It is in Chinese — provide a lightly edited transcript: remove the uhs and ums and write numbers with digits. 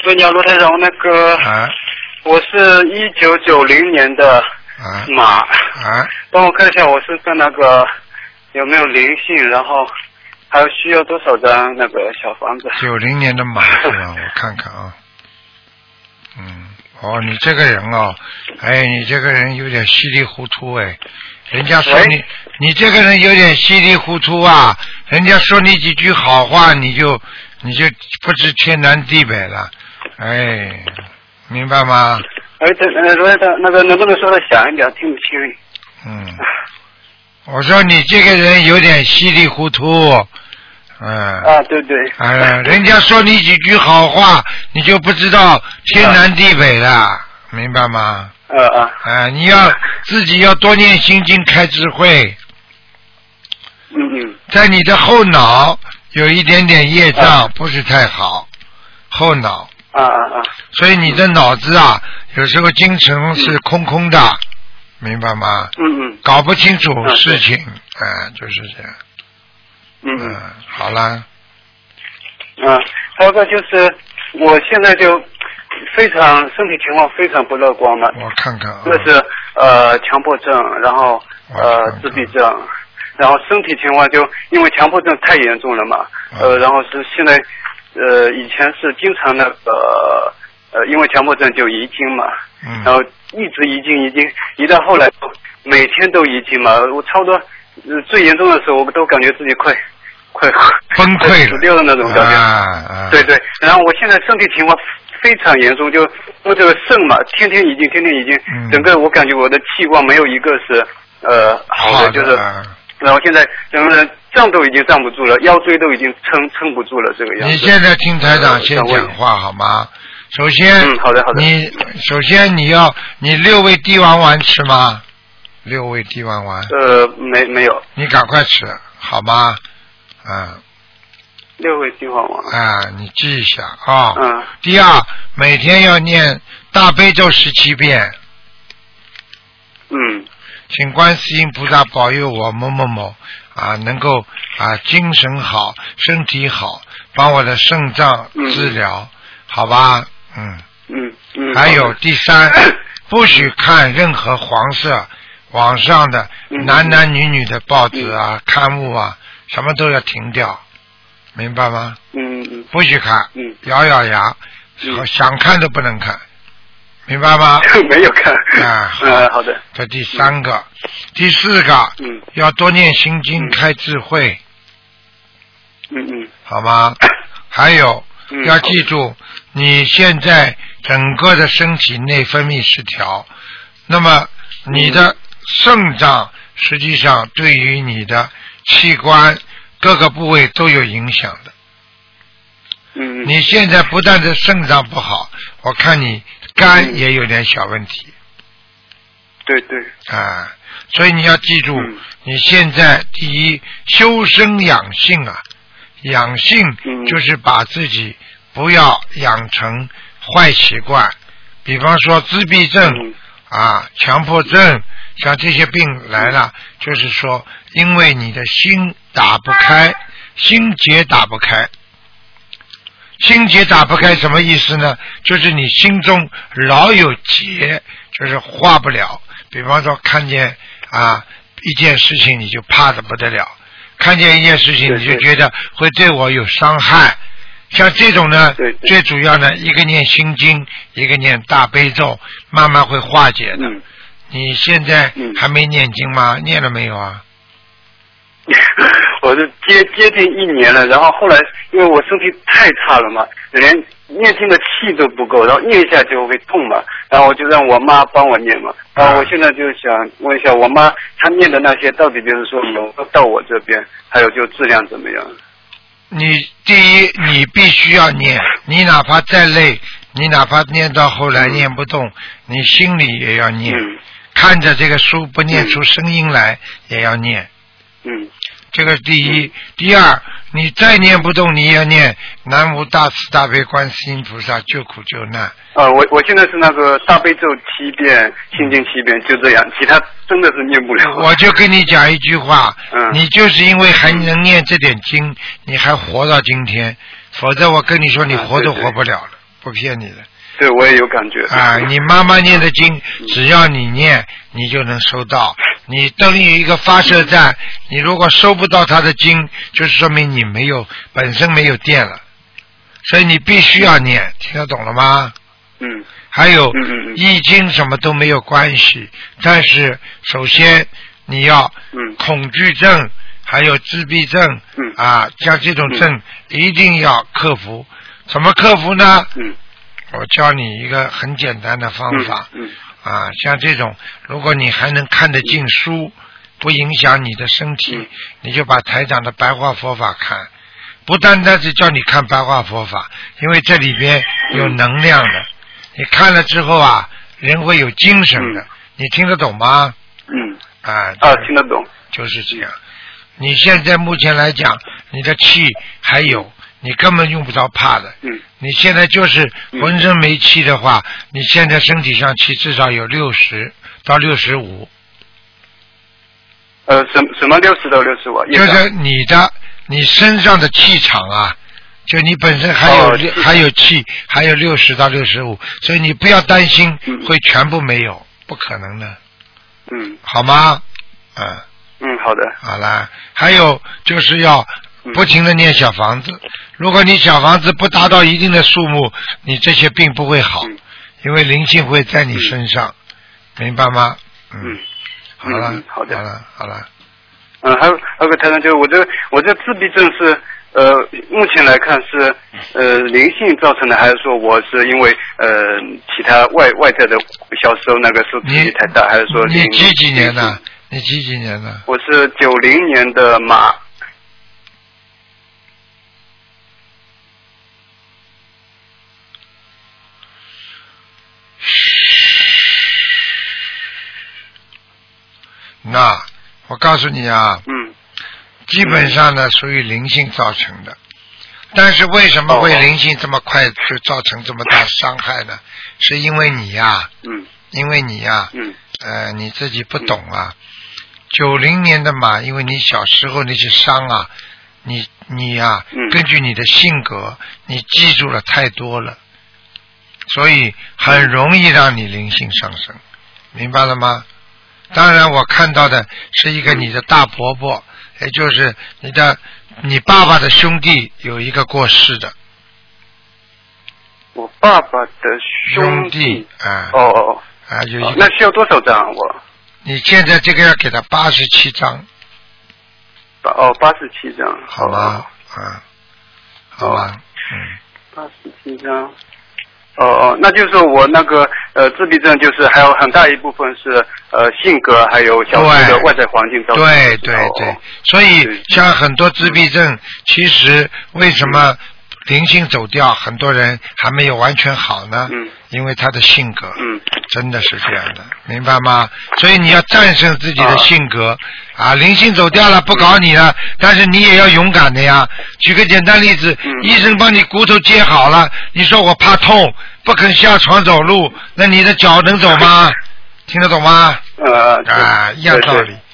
喂，你好，罗台长，那个，我是1990年的马，帮我看一下我身上那个有没有灵性，然后还有需要多少张那个小房子 ？90年的马是吧？我看看啊，你这个人哦，你这个人有点稀里糊涂哎，人家说你这个人有点稀里糊涂啊，人家说你几句好话，你就不知天南地北了，明白吗？ 罗台长，那个能不能说的响一点，听不清？ 我说你这个人有点稀里糊涂。 对对。 人家说你几句好话，你就不知道天南地北了，明白吗？你要自己要多念心经，开智慧。在你的后脑有一点点业障，不是太好，后脑。所以你的脑子啊，有时候精神是空空的，明白吗？搞不清楚事情，就是这样。好了。 还有个就是我现在就身体情况非常不乐观了。 我看看这是强迫症，然后自闭症，然后身体情况就因为强迫症太严重了嘛，然后是现在以前是经常那个因为强迫症就遗精嘛，然后一直遗精，移到后来每天都遗精嘛，我差不多最严重的时候我都感觉自己快崩溃死掉的那种感觉。对对，然后我现在身体情况非常严重，就我这个肾嘛，天天遗精，整个我感觉我的器官没有一个是好的，就是然后现在整个人站都已经站不住了，腰椎都已经撑不住了，这个样子。 你现在听台长先讲话好吗？首先， 好的。 你首先你6味地黄丸吃吗？6味地黄丸？ 没有。 你赶快吃好吗 ？6味地黄丸。 你记一下啊。第二，每天要念大悲咒17遍。请观世音菩萨保佑我某某某能够精神好，身体好，帮我的肾脏治疗，好吧？还有第三，不许看任何黄色网上的男女的报纸刊物什么都要停掉，明白吗？不许看，咬牙，想看都不能看，明白吗？ 没有看。好的。 这第3个，第4个，要多念心经，开智慧。好吗？还有要记住，你现在整个的身体内分泌失调，那么你的肾脏实际上对于你的器官各个部位都有影响的。你现在不但是肾脏不好，我看你肝也有点小问题。 对。 所以你要记住，你现在第一修身养性养性就是把自己不要养成坏习惯，比方说自闭症强迫症，像这些病来了，就是说因为你的心打不开，心结打不开。心结打不开什么意思呢？就是你心中老有结，就是化不了。比方说看见一件事情你就怕得不得了，看见一件事情你就觉得会对我有伤害，像这种呢，最主要呢，一个念心经，一个念大悲咒，慢慢会化解的。你现在还没念经吗？念了没有啊？ 我是接近1年了，然后后来因为我身体太差了嘛，连念经的气都不够，然后念一下就会痛嘛，然后我就让我妈帮我念嘛，然后我现在就想问一下我妈，她念的那些到底就是说有没有到我这边，还有就质量怎么样？ 你第一，你必须要念，你哪怕再累，你哪怕念到后来念不动，你心里也要念，看着这个书不念出声音来也要念。这个第一。第二，你再念不动，你也要念南无大慈大悲观世音菩萨救苦救难。 我现在是那个大悲咒7遍，心经7遍，就这样，其他真的是念不了。 我就跟你讲一句话，你就是因为还能念这点经，你还活到今天，否则我跟你说你活都活不了了， 不骗你的。 对，我也有感觉。 啊，你妈妈念的经，只要你念，你就能收到。你等于一个发射站，你如果收不到她的经，就是说明你本身没有电了，所以你必须要念，听得懂了吗？还有易经什么都没有关系，但是首先你要恐惧症，还有自闭症，像这种症一定要克服。怎么克服呢？我教你一个很简单的方法，像这种，如果你还能看得进书，不影响你的身体，你就把台长的白话佛法看，不单单是叫你看白话佛法，因为这里边有能量的，你看了之后人会有精神的，你听得懂吗？听得懂。就是这样。你现在目前来讲，你的气还有，你根本用不着怕的。你现在就是浑身没气的话，你现在身体上气至少有60到65。 什么60到65？ 就是你身上的气场就你本身还有气，还有60到65，所以你不要担心会全部没有，不可能的。好吗？ 好的。 好啦，还有就是要不停的念小房子，如果你小房子不达到一定的数目，你这些病不会好，因为灵性会在你身上，明白吗？好了， 好的， 好了。 还有个台长，就是我这自闭症是目前来看是灵性造成的，还是说我是因为其他外在的小时候那个受刺激太大，还是说你几几年的？你几几年的？ 我是90年的马。 那我告诉你基本上呢属于灵性造成的，但是为什么会灵性这么快就造成这么大伤害呢？是因为你因为你你自己不懂90年的马，因为你小时候那些伤你根据你的性格，你记住了太多了，所以很容易让你灵性上升，明白了吗？当然我看到的是一个你的大伯伯，也就是你爸爸的兄弟有一个过世的。 我爸爸的兄弟那需要多少张你现在这个要给他87张。 87张。 好吧，好吧 ，87张。那就是说我那个自闭症，就是还有很大一部分是性格还有小时的外在环境造成的。 对，所以像很多自闭症，其实为什么灵性走掉，很多人还没有完全好呢？因为他的性格，真的是这样的，明白吗？所以你要战胜自己的性格灵性走掉了，不搞你了，但是你也要勇敢的呀。举个简单例子，医生帮你骨头接好了，你说我怕痛，不肯下床走路，那你的脚能走吗？听得懂吗？一样道理。